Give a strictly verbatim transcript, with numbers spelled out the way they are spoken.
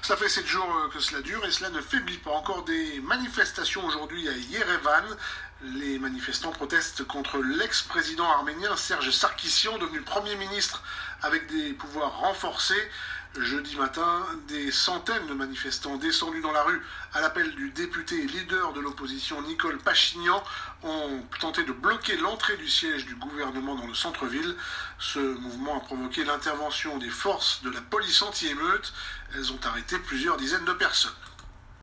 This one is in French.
Ça fait sept jours que cela dure et cela ne faiblit pas. Encore des manifestations aujourd'hui à Yerevan. Les manifestants protestent contre l'ex-président arménien Serge Sarkissian, devenu Premier ministre avec des pouvoirs renforcés. Jeudi matin, des centaines de manifestants descendus dans la rue à l'appel du député et leader de l'opposition Nicole Pachinian ont tenté de bloquer l'entrée du siège du gouvernement dans le centre-ville. Ce mouvement a provoqué l'intervention des forces de la police anti-émeute. Elles ont arrêté plusieurs dizaines de personnes.